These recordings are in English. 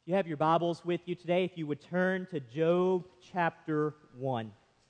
If you have your Bibles with you today, if you would turn to Job chapter 1.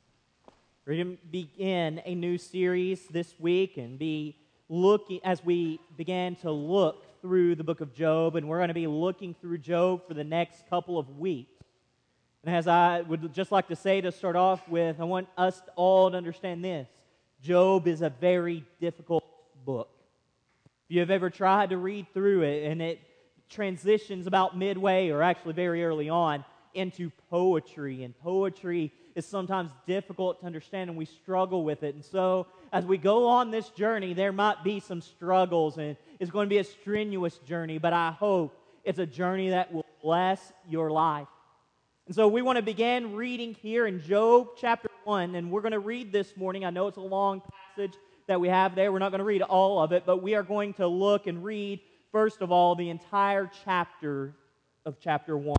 We're going to begin a new series this week and be looking, as we begin to look through the book of Job, and we're going to be looking through Job for the next couple of weeks. And as I would just like to say to start off with, I want us all to understand this. Job is a very difficult book. If you have ever tried to read through it and it transitions about midway, or actually very early on, into poetry. And poetry is sometimes difficult to understand, and we struggle with it. And so, as we go on this journey, there might be some struggles, and it's going to be a strenuous journey, but I hope it's a journey that will bless your life. And so we want to begin reading here in Job chapter 1, and we're going to read this morning. I know it's a long passage that we have there. We're not going to read all of it, but we are going to look and read first of all, the entire chapter of chapter 1.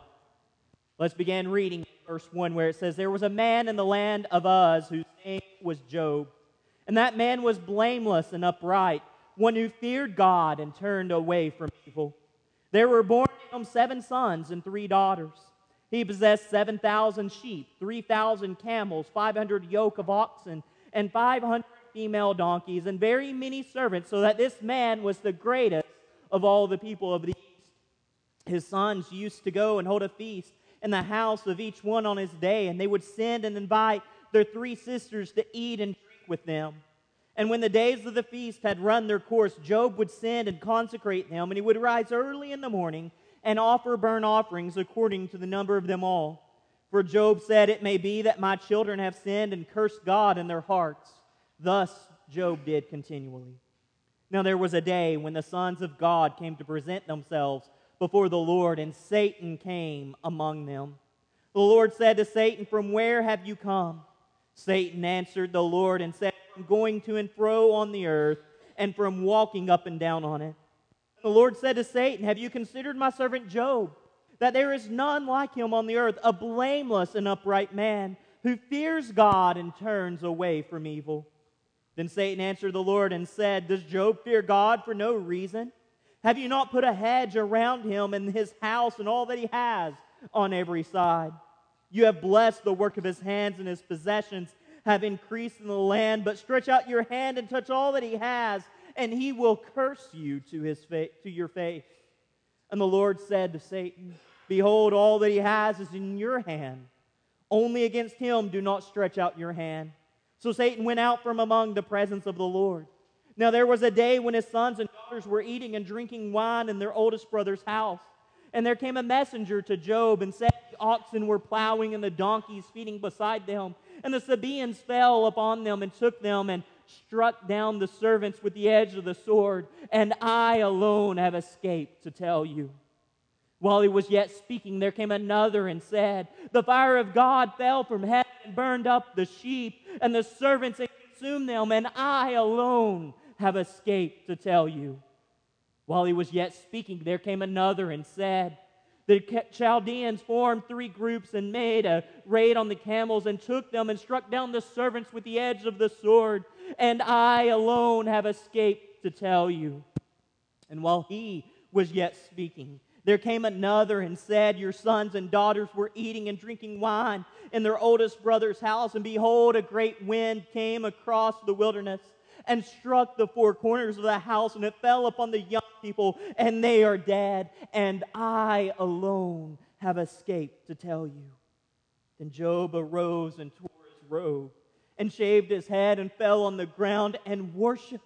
Let's begin reading verse 1 where it says, "There was a man in the land of Uz whose name was Job. And that man was blameless and upright, one who feared God and turned away from evil. There were born to him 7 sons and 3 daughters. He possessed 7,000 sheep, 3,000 camels, 500 yoke of oxen, and 500 female donkeys, and very many servants, so that this man was the greatest of all the people of the east. His sons used to go and hold a feast in the house of each one on his day, and they would send and invite their 3 sisters to eat and drink with them. And when the days of the feast had run their course, Job would send and consecrate them, and he would rise early in the morning and offer burnt offerings according to the number of them all. For Job said, 'It may be that my children have sinned and cursed God in their hearts.' Thus Job did continually. Now there was a day when the sons of God came to present themselves before the Lord, and Satan came among them. The Lord said to Satan, 'From where have you come?' Satan answered the Lord and said, 'From going to and fro on the earth, and from walking up and down on it.' The Lord said to Satan, 'Have you considered my servant Job, that there is none like him on the earth, a blameless and upright man, who fears God and turns away from evil?' Then Satan answered the Lord and said, 'Does Job fear God for no reason? Have you not put a hedge around him and his house and all that he has on every side? You have blessed the work of his hands, and his possessions have increased in the land. But stretch out your hand and touch all that he has, and he will curse you to your face.' And the Lord said to Satan, 'Behold, all that he has is in your hand. Only against him do not stretch out your hand.' So Satan went out from among the presence of the Lord. Now there was a day when his sons and daughters were eating and drinking wine in their oldest brother's house. And there came a messenger to Job and said, 'The oxen were plowing and the donkeys feeding beside them. And the Sabaeans fell upon them and took them and struck down the servants with the edge of the sword. And I alone have escaped to tell you.' While he was yet speaking, there came another and said, 'The fire of God fell from heaven and burned up the sheep and the servants and consumed them, and I alone have escaped to tell you.' While he was yet speaking, there came another and said, 'The Chaldeans formed 3 groups and made a raid on the camels and took them and struck down the servants with the edge of the sword, and I alone have escaped to tell you.' And while he was yet speaking, there came another and said, 'Your sons and daughters were eating and drinking wine in their oldest brother's house, and behold, a great wind came across the wilderness and struck the 4 corners of the house, and it fell upon the young people, and they are dead, and I alone have escaped to tell you.' Then Job arose and tore his robe, and shaved his head, and fell on the ground and worshipped.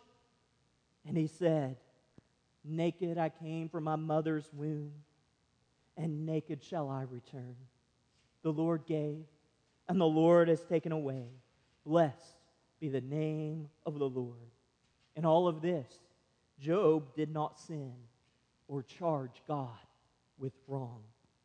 And he said, 'Naked I came from my mother's womb, and naked shall I return. The Lord gave, and the Lord has taken away. Blessed be the name of the Lord.' In all of this, Job did not sin or charge God with wrong."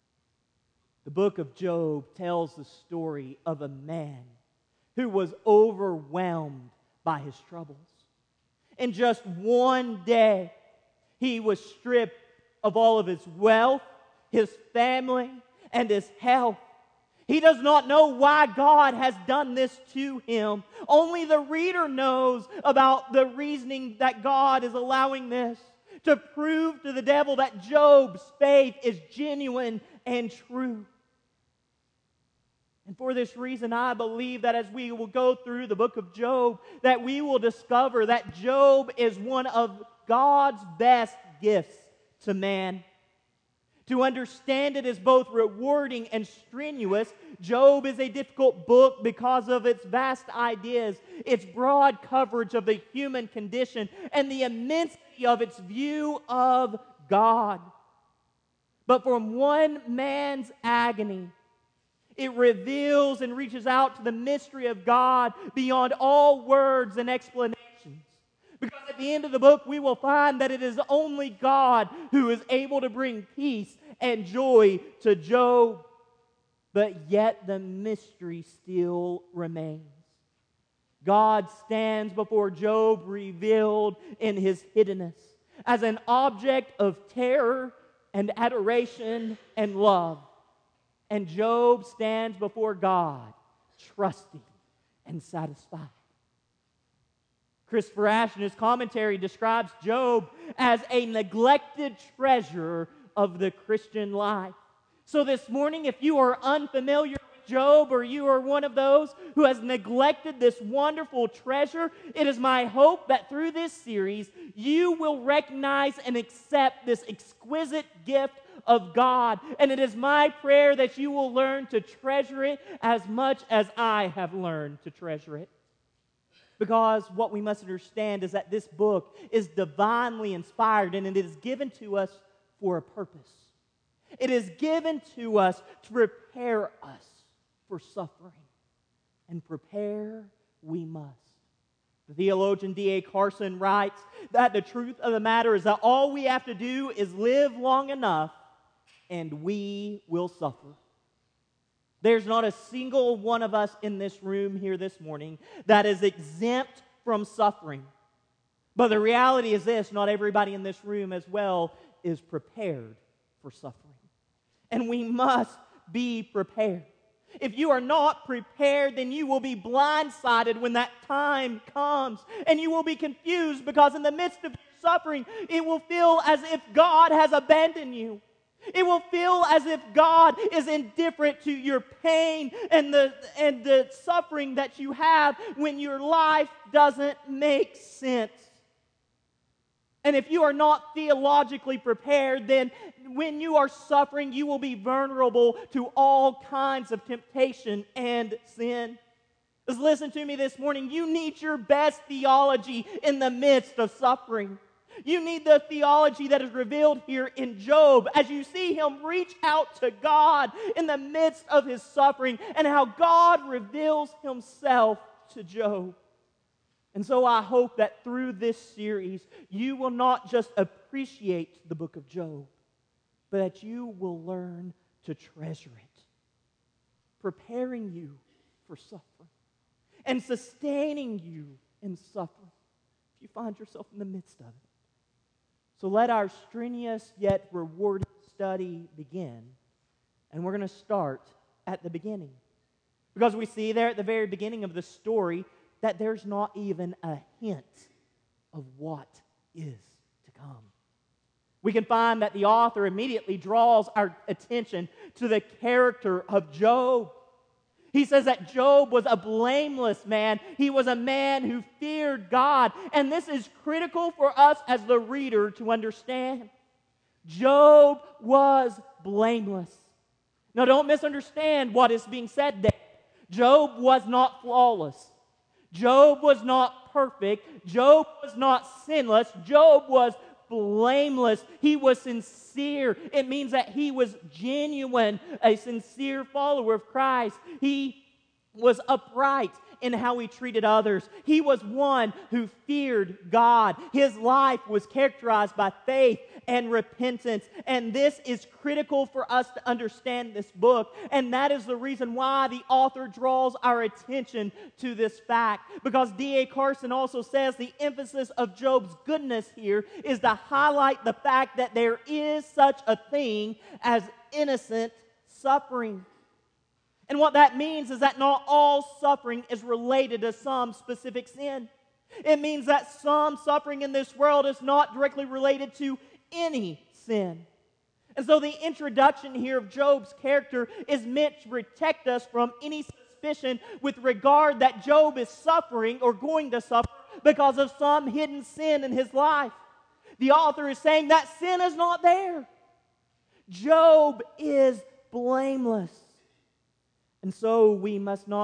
The book of Job tells the story of a man who was overwhelmed by his troubles. In just one day, he was stripped of all of his wealth, his family, and his health. He does not know why God has done this to him. Only the reader knows about the reasoning that God is allowing this, to prove to the devil that Job's faith is genuine and true. And for this reason, I believe that as we will go through the book of Job, that we will discover that Job is one of God's best gifts to man. To understand it is both rewarding and strenuous. Job is a difficult book because of its vast ideas, its broad coverage of the human condition, and the immensity of its view of God. But from one man's agony, it reveals and reaches out to the mystery of God beyond all words and explanations. Because at the end of the book, we will find that it is only God who is able to bring peace and joy to Job. But yet the mystery still remains. God stands before Job revealed in his hiddenness as an object of terror and adoration and love. And Job stands before God trusting and satisfied. Christopher Ash, in his commentary, describes Job as a neglected treasure of the Christian life. So this morning, if you are unfamiliar with Job, or you are one of those who has neglected this wonderful treasure, it is my hope that through this series, you will recognize and accept this exquisite gift of God. And it is my prayer that you will learn to treasure it as much as I have learned to treasure it. Because what we must understand is that this book is divinely inspired, and it is given to us for a purpose. It is given to us to prepare us for suffering. And prepare we must. The theologian D.A. Carson writes that the truth of the matter is that all we have to do is live long enough and we will suffer. There's not a single one of us in this room here this morning that is exempt from suffering. But the reality is this: not everybody in this room as well is prepared for suffering. And we must be prepared. If you are not prepared, then you will be blindsided when that time comes. And you will be confused because in the midst of your suffering, it will feel as if God has abandoned you. It will feel as if God is indifferent to your pain and the suffering that you have when your life doesn't make sense. And if you are not theologically prepared, then when you are suffering, you will be vulnerable to all kinds of temptation and sin. Just listen to me this morning. You need your best theology in the midst of suffering. You need the theology that is revealed here in Job as you see him reach out to God in the midst of his suffering and how God reveals himself to Job. And so I hope that through this series, you will not just appreciate the book of Job, but that you will learn to treasure it, preparing you for suffering and sustaining you in suffering if you find yourself in the midst of it. So let our strenuous yet rewarding study begin. And we're going to start at the beginning. Because we see there at the very beginning of the story that there's not even a hint of what is to come. We can find that the author immediately draws our attention to the character of Job. He says that Job was a blameless man. He was a man who feared God. And this is critical for us as the reader to understand. Job was blameless. Now, don't misunderstand what is being said there. Job was not flawless. Job was not perfect. Job was not sinless. Job was blameless. He was sincere. It means that he was genuine, a sincere follower of Christ. He was upright in how he treated others. He was one who feared God. His life was characterized by faith and repentance. And this is critical for us to understand this book. And that is the reason why the author draws our attention to this fact. Because D.A. Carson also says the emphasis of Job's goodness here is to highlight the fact that there is such a thing as innocent suffering. And what that means is that not all suffering is related to some specific sin. It means that some suffering in this world is not directly related to any sin. And so the introduction here of Job's character is meant to protect us from any suspicion with regard that Job is suffering or going to suffer because of some hidden sin in his life. The author is saying that sin is not there. Job is blameless. And so we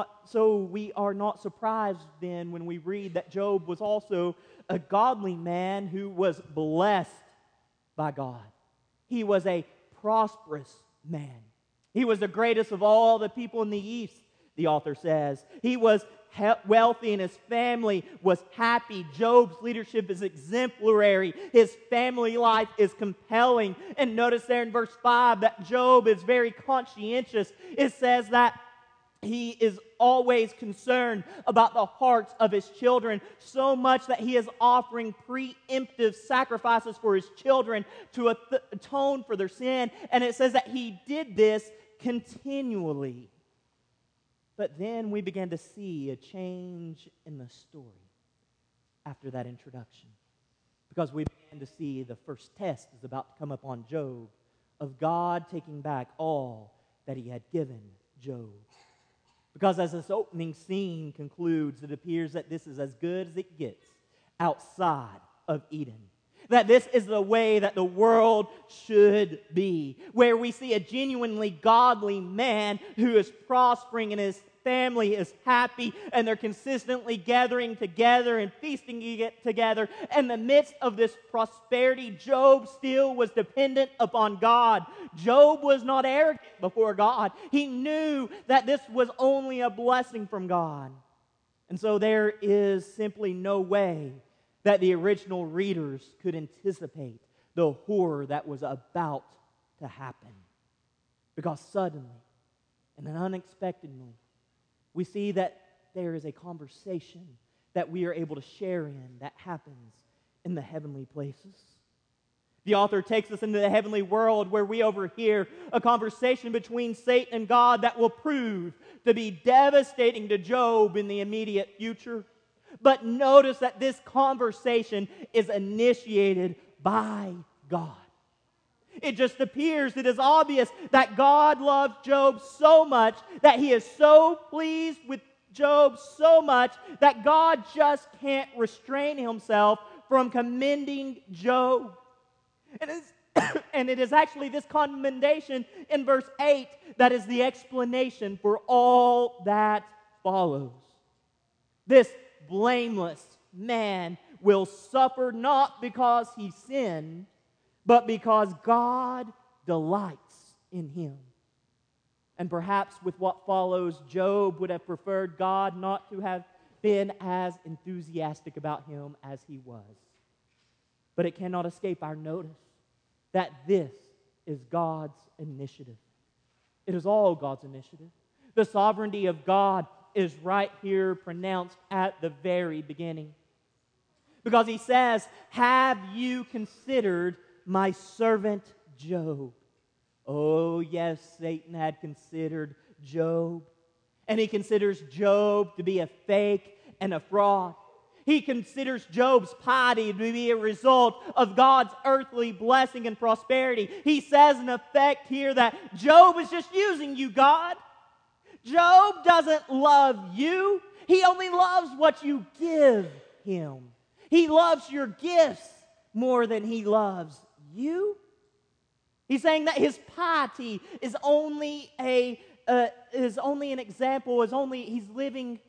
are not surprised then when we read that Job was also a godly man who was blessed by God. He was a prosperous man. He was the greatest of all the people in the East, the author says. He was wealthy and his family was happy. Job's leadership is exemplary. His family life is compelling. And notice there in verse 5 that Job is very conscientious. It says that he is always concerned about the hearts of his children, so much that he is offering preemptive sacrifices for his children to atone for their sin. And it says that he did this continually. But then we began to see a change in the story after that introduction, because we began to see the first test is about to come upon Job of God taking back all that he had given Job. Because as this opening scene concludes, it appears that this is as good as it gets outside of Eden. That this is the way that the world should be, where we see a genuinely godly man who is prospering and his family is happy and they're consistently gathering together and feasting together. In the midst of this prosperity, Job still was dependent upon God. Job was not arrogant before God. He knew that this was only a blessing from God. And so there is simply no way that the original readers could anticipate the horror that was about to happen. Because suddenly and unexpectedly, we see that there is a conversation that we are able to share in that happens in the heavenly places. The author takes us into the heavenly world where we overhear a conversation between Satan and God that will prove to be devastating to Job in the immediate future. But notice that this conversation is initiated by God. It just appears, it is obvious that God loves Job so much, that he is so pleased with Job so much, that God just can't restrain himself from commending Job. And it is actually this commendation in verse 8 that is the explanation for all that follows. This blameless man will suffer not because he sinned, but because God delights in him. And perhaps with what follows, Job would have preferred God not to have been as enthusiastic about him as he was. But it cannot escape our notice that this is God's initiative. It is all God's initiative. The sovereignty of God is right here pronounced at the very beginning. Because he says, "Have you considered my servant Job?" Oh, yes, Satan had considered Job. And he considers Job to be a fake and a fraud. He considers Job's piety to be a result of God's earthly blessing and prosperity. He says, in effect, here that Job is just using you, God. Job doesn't love you. He only loves what you give him. He loves your gifts more than he loves you. He's saying that his piety is only an example. He's living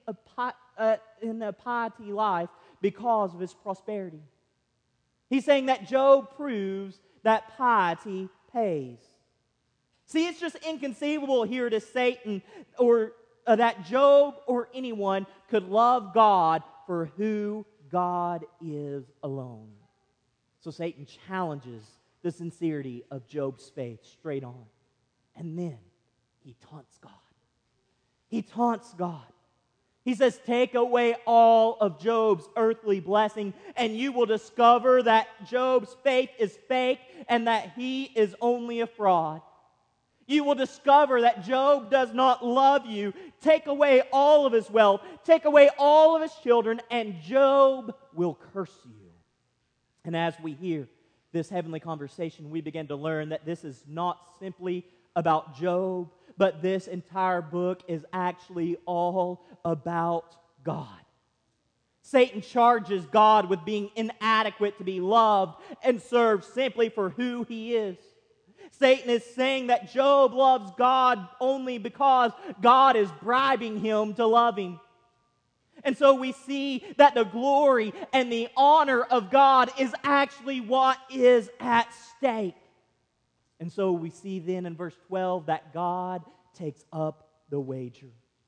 in a piety life because of his prosperity. He's saying that Job proves that piety pays. See, it's just inconceivable here to Satan or that Job or anyone could love God for who God is alone. So Satan challenges the sincerity of Job's faith straight on. And then he taunts God. He taunts God. He says, "Take away all of Job's earthly blessing, and you will discover that Job's faith is fake and that he is only a fraud. You will discover that Job does not love you. Take away all of his wealth, take away all of his children, and Job will curse you." And as we hear, this heavenly conversation, we begin to learn that this is not simply about Job, but this entire book is actually all about God. Satan charges God with being inadequate to be loved and served simply for who he is. Satan is saying that Job loves God only because God is bribing him to love him. And so we see that the glory and the honor of God is actually what is at stake. And so we see then in verse 12 that God takes up the wager.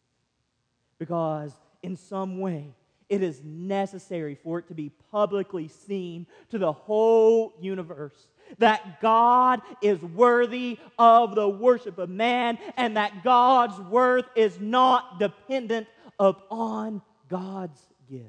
Because in some way, it is necessary for it to be publicly seen to the whole universe that God is worthy of the worship of man and that God's worth is not dependent upon God's gifts.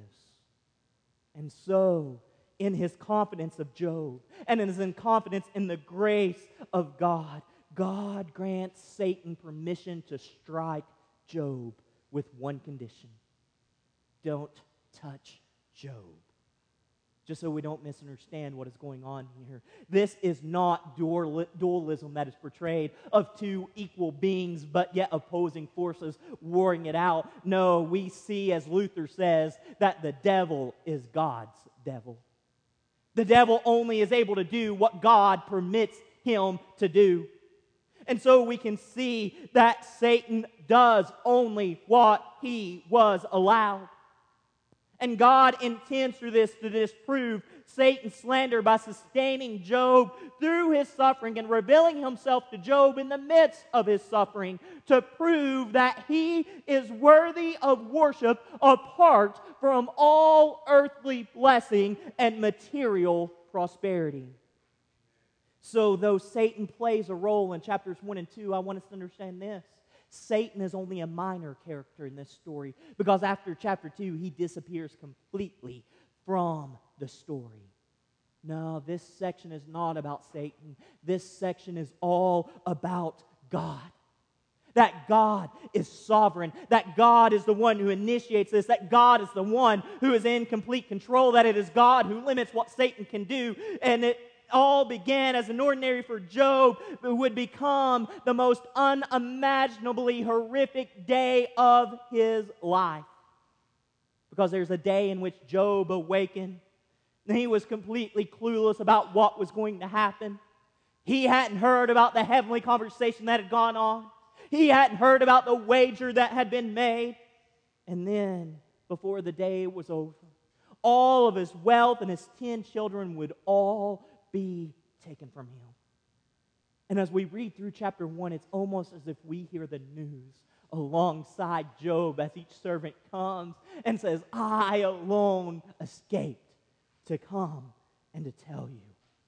And so, in his confidence of Job and in his confidence in the grace of God, God grants Satan permission to strike Job with one condition. Don't touch Job. Just so we don't misunderstand what is going on here. This is not dualism that is portrayed of two equal beings but yet opposing forces warring it out. No, we see, as Luther says, that the devil is God's devil. The devil only is able to do what God permits him to do. And so we can see that Satan does only what he was allowed. And God intends through this to disprove Satan's slander by sustaining Job through his suffering and revealing himself to Job in the midst of his suffering to prove that he is worthy of worship apart from all earthly blessing and material prosperity. So though Satan plays a role in chapters 1 and 2, I want us to understand this. Satan is only a minor character in this story because after chapter 2, he disappears completely from the story. No, this section is not about Satan. This section is all about God. That God is sovereign, that God is the one who initiates this, that God is the one who is in complete control, that it is God who limits what Satan can do, and it all began as an ordinary for Job, but would become the most unimaginably horrific day of his life. Because there's a day in which Job awakened, and he was completely clueless about what was going to happen. He hadn't heard about the heavenly conversation that had gone on. He hadn't heard about the wager that had been made. And then, before the day was over, all of his wealth and his 10 children would all be taken from him. And as we read through chapter 1, it's almost as if we hear the news alongside Job as each servant comes and says, I alone escaped to come and to tell you.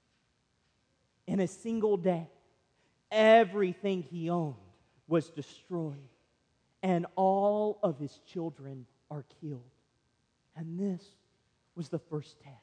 In a single day, everything he owned was destroyed, and all of his children are killed. And this was the first test.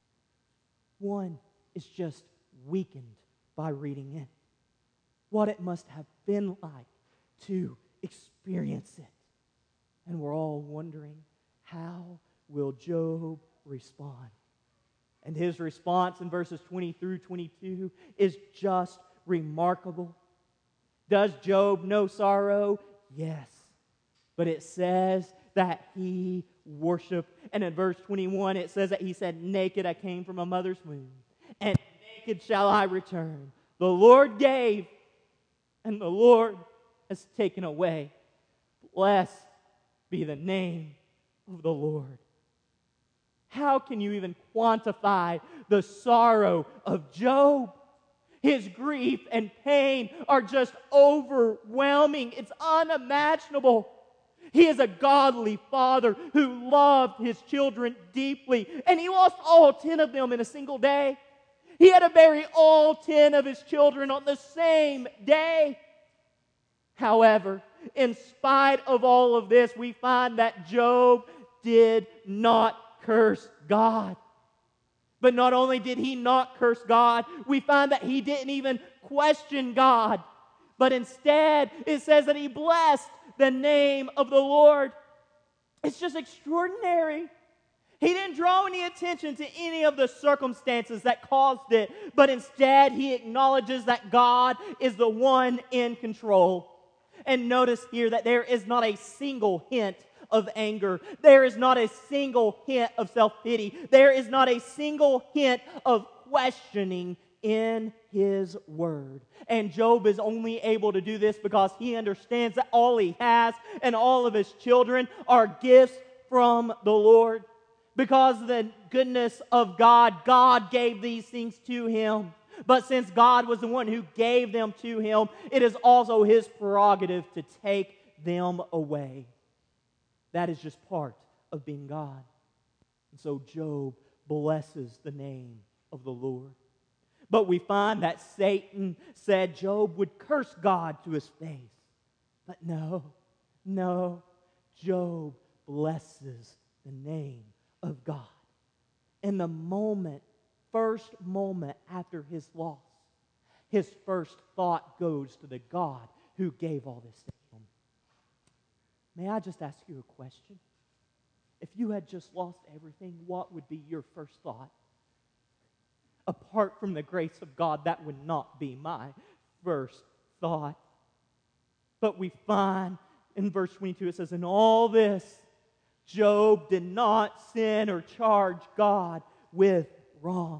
One is just weakened by reading it. What it must have been like to experience it. And we're all wondering, how will Job respond? And his response in verses 20 through 22 is just remarkable. Does Job know sorrow? Yes. But it says that he worshiped. And in verse 21, it says that he said, naked I came from a mother's womb, and naked shall I return. The Lord gave, and the Lord has taken away. Blessed be the name of the Lord. How can you even quantify the sorrow of Job? His grief and pain are just overwhelming. It's unimaginable. He is a godly father who loved his children deeply, and he lost all 10 of them in a single day. He had to bury all 10 of his children on the same day. However, in spite of all of this, we find that Job did not curse God. But not only did he not curse God, we find that he didn't even question God. But instead, it says that he blessed the name of the Lord. It's just extraordinary. He didn't draw any attention to any of the circumstances that caused it, but instead he acknowledges that God is the one in control. And notice here that there is not a single hint of anger. There is not a single hint of self-pity. There is not a single hint of questioning in his word. And Job is only able to do this because he understands that all he has and all of his children are gifts from the Lord. Because of the goodness of God, God gave these things to him. But since God was the one who gave them to him, it is also his prerogative to take them away. That is just part of being God. And so Job blesses the name of the Lord. But we find that Satan said Job would curse God to his face. But no, Job blesses the name of God. In the first moment after his loss, his first thought goes to the God who gave all this to him. May I just ask you a question? If you had just lost everything, what would be your first thought? Apart from the grace of God, that would not be my first thought. But we find in verse 22, it says, in all this, Job did not sin or charge God with wrong.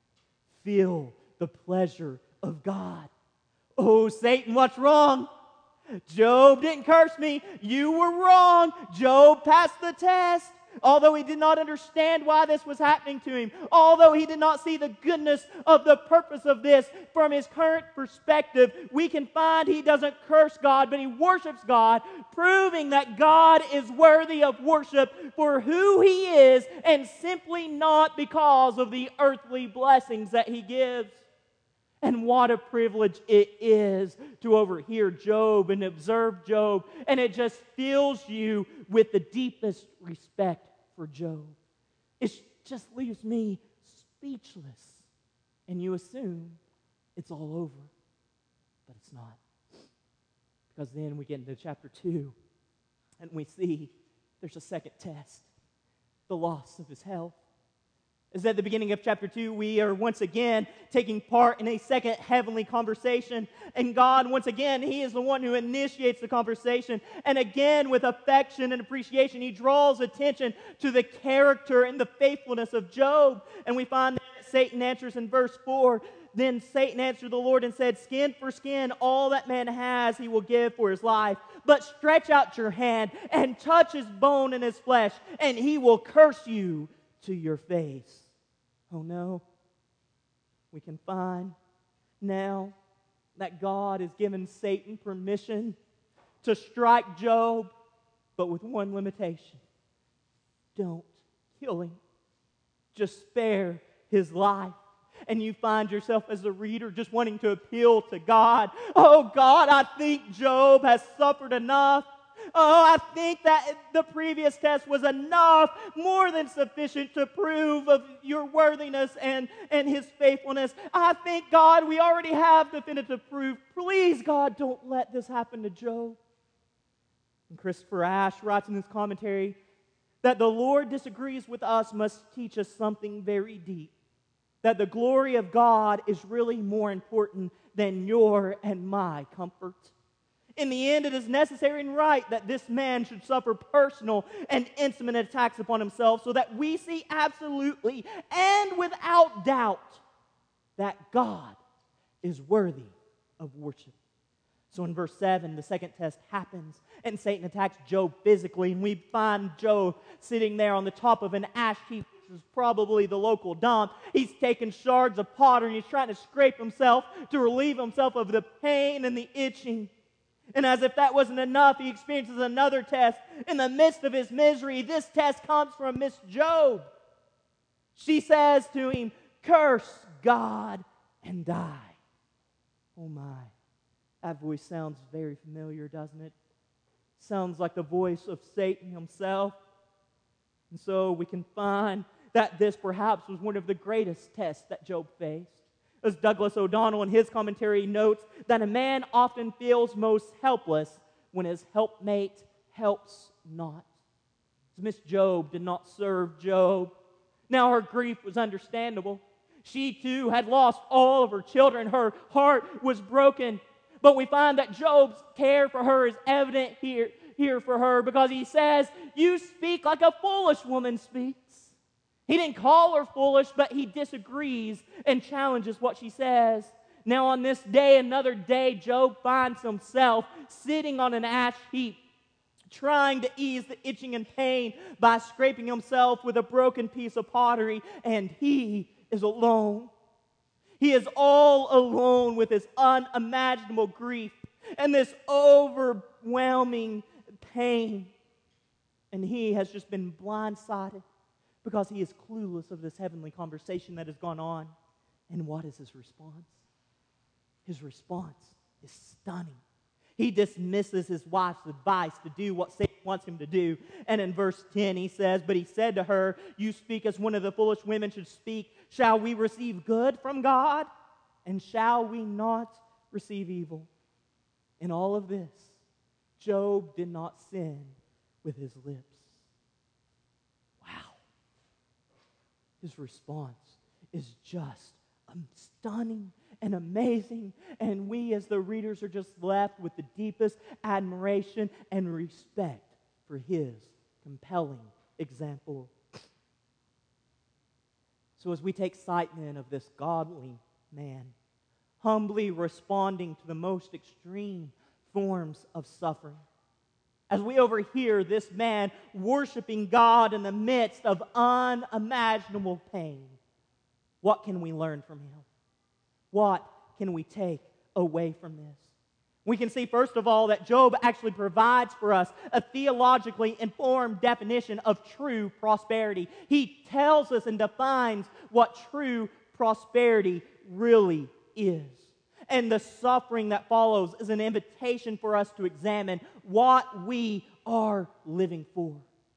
Feel the pleasure of God. Oh, Satan, what's wrong? Job didn't curse me. You were wrong. Job passed the test. Although he did not understand why this was happening to him, although he did not see the goodness of the purpose of this from his current perspective, we can find he doesn't curse God, but he worships God, proving that God is worthy of worship for who he is and simply not because of the earthly blessings that he gives. And what a privilege it is to overhear Job and observe Job. And it just fills you with the deepest respect for Job. It just leaves me speechless. And you assume it's all over. But it's not. Because then we get into chapter 2 and we see there's a second test. The loss of his health. As at the beginning of chapter 2, we are once again taking part in a second heavenly conversation. And God, once again, he is the one who initiates the conversation. And again, with affection and appreciation, he draws attention to the character and the faithfulness of Job. And we find that Satan answers in verse 4, then Satan answered the Lord and said, skin for skin, all that man has he will give for his life. But stretch out your hand and touch his bone and his flesh, and he will curse you to your face. Oh no, we can find now that God has given Satan permission to strike Job, but with one limitation. Don't kill him. Just spare his life. And you find yourself as a reader just wanting to appeal to God. Oh God, I think Job has suffered enough. Oh, I think that the previous test was enough, more than sufficient to prove of your worthiness and his faithfulness. I think, God, we already have definitive proof. Please, God, don't let this happen to Job. And Christopher Ash writes in his commentary that the Lord disagrees with us must teach us something very deep. That the glory of God is really more important than your and my comfort. In the end, it is necessary and right that this man should suffer personal and intimate attacks upon himself so that we see absolutely and without doubt that God is worthy of worship. So in verse 7, the second test happens and Satan attacks Job physically, and we find Job sitting there on the top of an ash heap, which is probably the local dump. He's taking shards of pottery and he's trying to scrape himself to relieve himself of the pain and the itching. And as if that wasn't enough, he experiences another test. In the midst of his misery, this test comes from Miss Job. She says to him, curse God and die. Oh my, that voice sounds very familiar, doesn't it? Sounds like the voice of Satan himself. And so we can find that this perhaps was one of the greatest tests that Job faced. As Douglas O'Donnell in his commentary notes, that a man often feels most helpless when his helpmate helps not. As a Miss Job did not serve Job. Now her grief was understandable. She too had lost all of her children. Her heart was broken. But we find that Job's care for her is evident here for her, because he says, "You speak like a foolish woman speaks." He didn't call her foolish, but he disagrees and challenges what she says. Now on this day, another day, Job finds himself sitting on an ash heap, trying to ease the itching and pain by scraping himself with a broken piece of pottery, and he is alone. He is all alone with his unimaginable grief and this overwhelming pain. And he has just been blindsided because he is clueless of this heavenly conversation that has gone on. And what is his response? His response is stunning. He dismisses his wife's advice to do what Satan wants him to do. And in verse 10 he says, "But he said to her, 'You speak as one of the foolish women should speak. Shall we receive good from God? And shall we not receive evil?'" In all of this, Job did not sin with his lips. Wow. His response is just stunning and amazing, and we as the readers are just left with the deepest admiration and respect for his compelling example. So as we take sight then of this godly man, humbly responding to the most extreme forms of suffering, as we overhear this man worshiping God in the midst of unimaginable pain, what can we learn from him? What can we take away from this? We can see, first of all, that Job actually provides for us a theologically informed definition of true prosperity. He tells us and defines what true prosperity really is. And the suffering that follows is an invitation for us to examine what we are living for.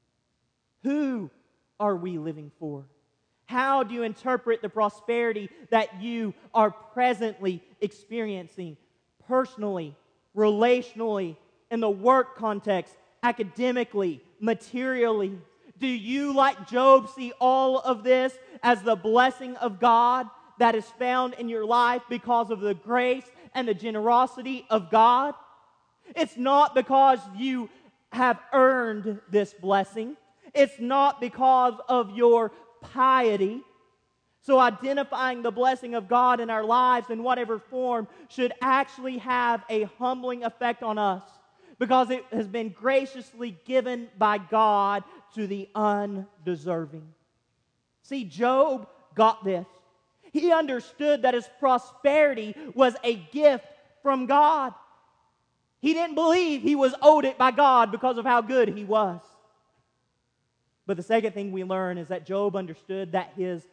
Who are we living for? How do you interpret the prosperity that you are presently experiencing personally, relationally, in the work context, academically, materially? Do you, like Job, see all of this as the blessing of God that is found in your life because of the grace and the generosity of God? It's not because you have earned this blessing. It's not because of your piety. So identifying the blessing of God in our lives in whatever form should actually have a humbling effect on us, because it has been graciously given by God to the undeserving. See, Job got this. He understood that his prosperity was a gift from God. He didn't believe he was owed it by God because of how good he was. But the second thing we learn is that Job understood that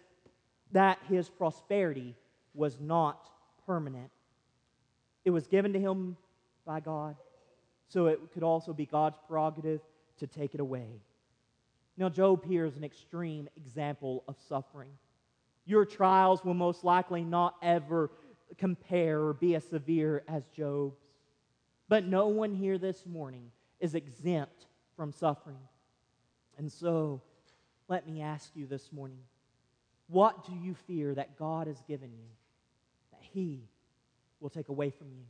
his prosperity was not permanent. It was given to him by God, so it could also be God's prerogative to take it away. Now, Job here is an extreme example of suffering. Your trials will most likely not ever compare or be as severe as Job's. But no one here this morning is exempt from suffering. And so, let me ask you this morning, what do you fear that God has given you that He will take away from you?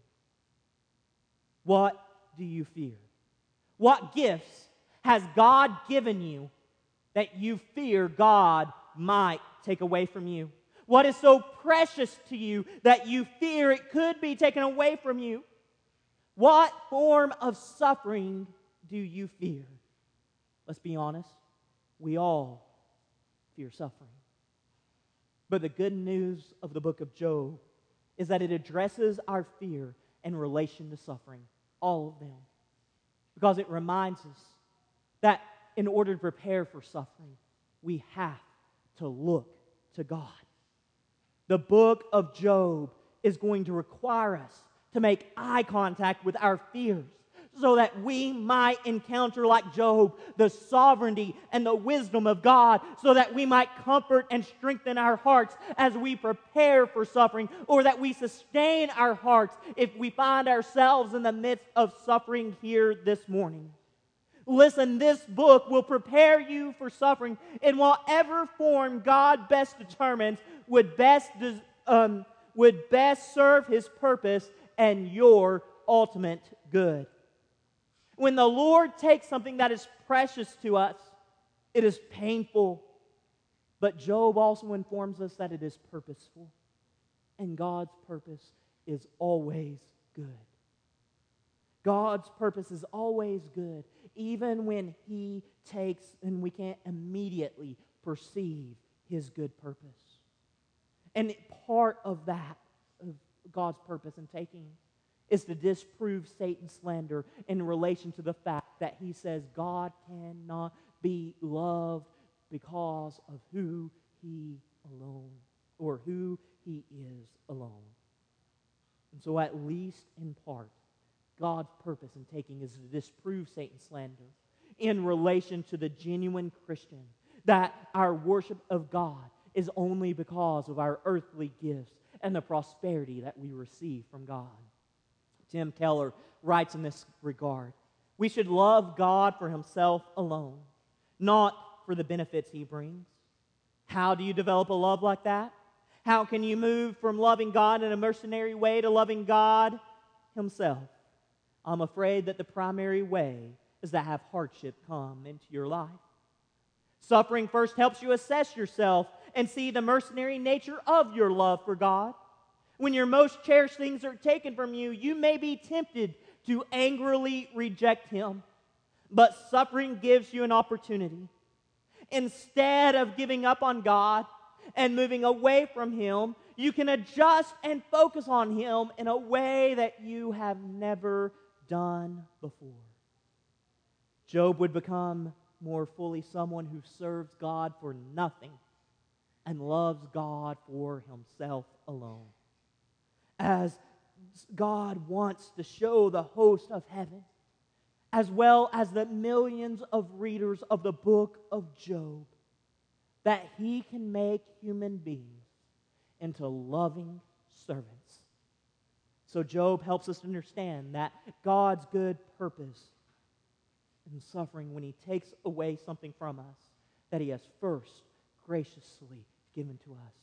What do you fear? What gifts has God given you that you fear God might take away from you? What is so precious to you that you fear it could be taken away from you? What form of suffering do you fear? Let's be honest, we all fear suffering. But the good news of the book of Job is that it addresses our fear in relation to suffering, all of them. Because it reminds us that in order to prepare for suffering, we have to look to God. The book of Job is going to require us to make eye contact with our fears, so that we might encounter, like Job, the sovereignty and the wisdom of God, so that we might comfort and strengthen our hearts as we prepare for suffering, or that we sustain our hearts if we find ourselves in the midst of suffering here this morning. Listen, this book will prepare you for suffering in whatever form God best determines would best serve His purpose and your ultimate good. When the Lord takes something that is precious to us, it is painful. But Job also informs us that it is purposeful. And God's purpose is always good. God's purpose is always good, even when He takes and we can't immediately perceive His good purpose. And part of that, of God's purpose in taking, is to disprove Satan's slander in relation to the fact that he says God cannot be loved because of who He alone, or who He is alone. And so at least in part, God's purpose in taking is to disprove Satan's slander in relation to the genuine Christian, that our worship of God is only because of our earthly gifts and the prosperity that we receive from God. Tim Keller writes in this regard, we should love God for Himself alone, not for the benefits He brings. How do you develop a love like that? How can you move from loving God in a mercenary way to loving God Himself? I'm afraid that the primary way is to have hardship come into your life. Suffering first helps you assess yourself and see the mercenary nature of your love for God. When your most cherished things are taken from you, you may be tempted to angrily reject Him. But suffering gives you an opportunity. Instead of giving up on God and moving away from Him, you can adjust and focus on Him in a way that you have never done before. Job would become more fully someone who serves God for nothing and loves God for Himself alone. As God wants to show the host of heaven, as well as the millions of readers of the book of Job, that He can make human beings into loving servants. So Job helps us understand that God's good purpose in suffering, when He takes away something from us, that He has first graciously given to us.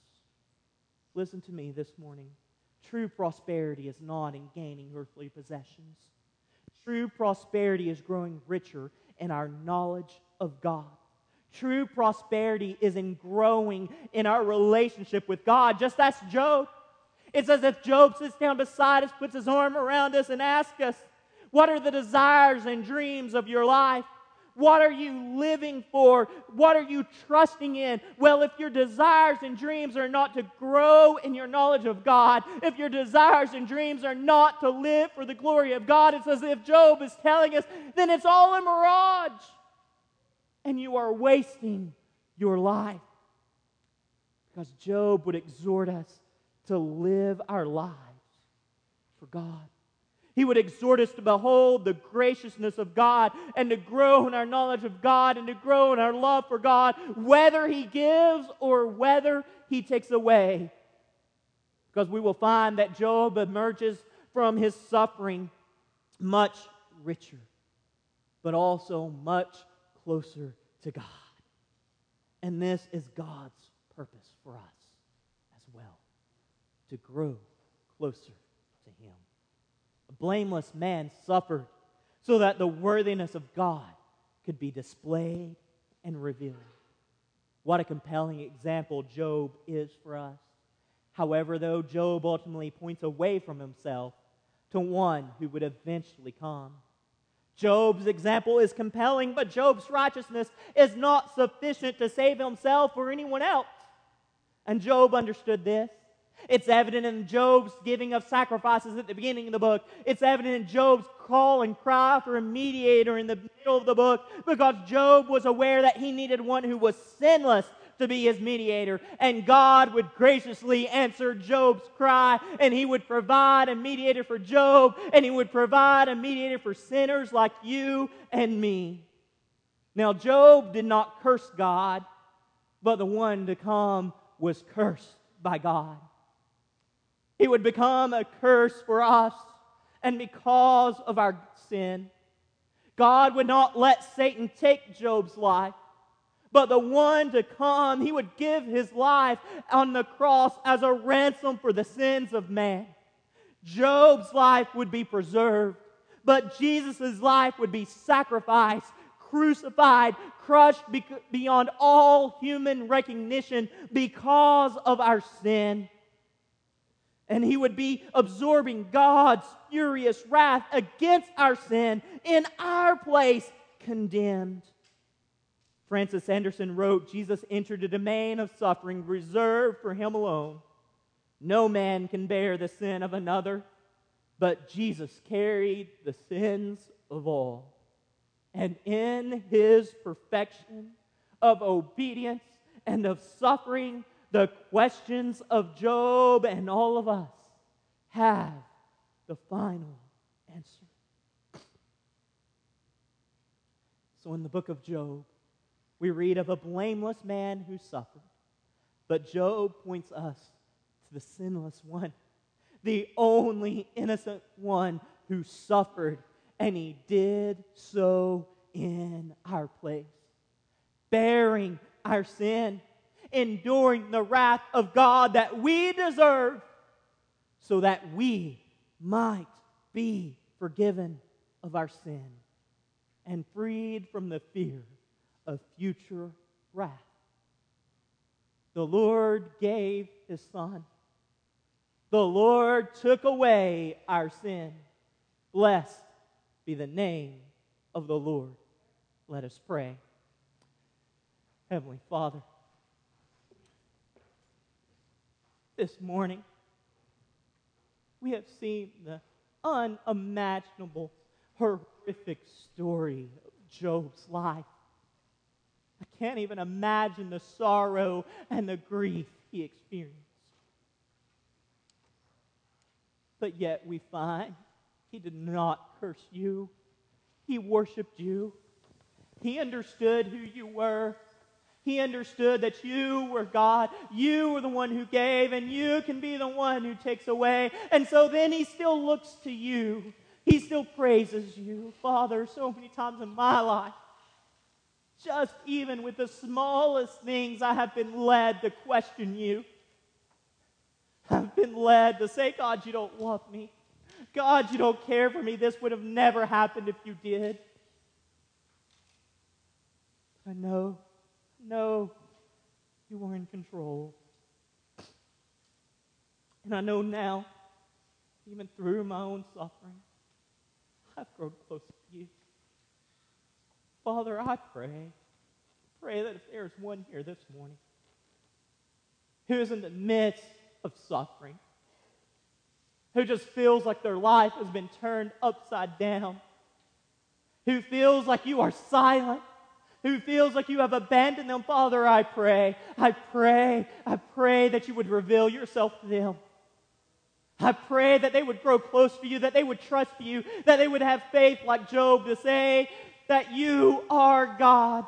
Listen to me this morning. True prosperity is not in gaining earthly possessions. True prosperity is growing richer in our knowledge of God. True prosperity is in growing in our relationship with God, just as Job. It's as if Job sits down beside us, puts his arm around us, and asks us, what are the desires and dreams of your life? What are you living for? What are you trusting in? Well, if your desires and dreams are not to grow in your knowledge of God, if your desires and dreams are not to live for the glory of God, it's as if Job is telling us, then it's all a mirage. And you are wasting your life. Because Job would exhort us to live our lives for God. He would exhort us to behold the graciousness of God and to grow in our knowledge of God and to grow in our love for God, whether He gives or whether He takes away. Because we will find that Job emerges from his suffering much richer, but also much closer to God. And this is God's purpose for us as well, to grow closer to Him. A blameless man suffered so that the worthiness of God could be displayed and revealed. What a compelling example Job is for us. However, though, Job ultimately points away from himself to one who would eventually come. Job's example is compelling, but Job's righteousness is not sufficient to save himself or anyone else. And Job understood this. It's evident in Job's giving of sacrifices at the beginning of the book. It's evident in Job's call and cry for a mediator in the middle of the book, because Job was aware that he needed one who was sinless to be his mediator. And God would graciously answer Job's cry, and He would provide a mediator for Job, and He would provide a mediator for sinners like you and me. Now, Job did not curse God, but the one to come was cursed by God. He would become a curse for us, and because of our sin, God would not let Satan take Job's life, but the one to come, he would give his life on the cross as a ransom for the sins of man. Job's life would be preserved, but Jesus' life would be sacrificed, crucified, crushed beyond all human recognition because of our sin. And he would be absorbing God's furious wrath against our sin in our place, condemned. Francis Anderson wrote, Jesus entered a domain of suffering reserved for him alone. No man can bear the sin of another, but Jesus carried the sins of all. And in his perfection of obedience and of suffering, the questions of Job and all of us have the final answer. So in the book of Job, we read of a blameless man who suffered. But Job points us to the sinless one, the only innocent one who suffered, and he did so in our place, bearing our sin, enduring the wrath of God that we deserve, so that we might be forgiven of our sin and freed from the fear of future wrath. The Lord gave his Son. The Lord took away our sin. Blessed be the name of the Lord. Let us pray. Heavenly Father, this morning we have seen the unimaginable, horrific story of Job's life. I can't even imagine the sorrow and the grief he experienced. But yet we find he did not curse you. He worshiped you. He understood who you were. He understood that you were God. You were the one who gave, and you can be the one who takes away. And so then he still looks to you. He still praises you. Father, so many times in my life, just even with the smallest things, I have been led to question you. I've been led to say, God, you don't love me. God, you don't care for me. This would have never happened if you did. I know, you were in control. And I know now, even through my own suffering, I've grown closer to you. Father, I pray that if there's one here this morning who is in the midst of suffering, who just feels like their life has been turned upside down, who feels like you are silent, who feels like you have abandoned them, Father, I pray that you would reveal yourself to them. I pray that they would grow close to you, that they would trust you, that they would have faith like Job to say that you are God.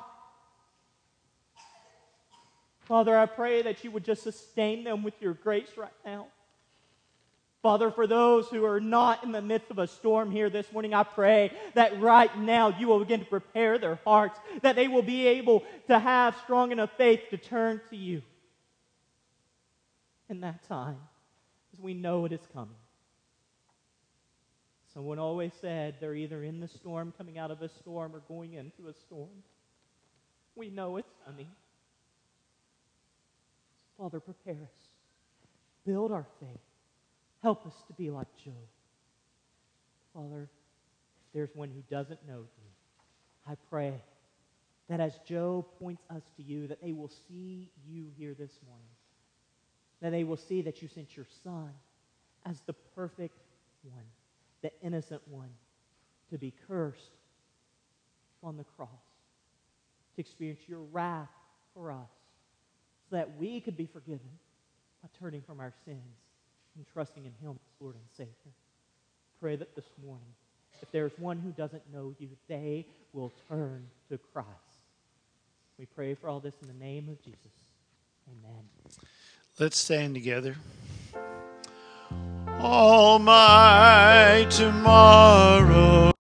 Father, I pray that you would just sustain them with your grace right now. Father, for those who are not in the midst of a storm here this morning, I pray that right now you will begin to prepare their hearts, that they will be able to have strong enough faith to turn to you in that time, as we know it is coming. Someone always said they're either in the storm, coming out of a storm, or going into a storm. We know it's coming. Father, prepare us. Build our faith. Help us to be like Job. Father, if there's one who doesn't know you, I pray that as Job points us to you, that they will see you here this morning. That they will see that you sent your Son as the perfect one, the innocent one, to be cursed on the cross, to experience your wrath for us, so that we could be forgiven by turning from our sins and trusting in Him as Lord and Savior. Pray that this morning, if there's one who doesn't know you, they will turn to Christ. We pray for all this in the name of Jesus. Amen. Let's stand together. All my tomorrow.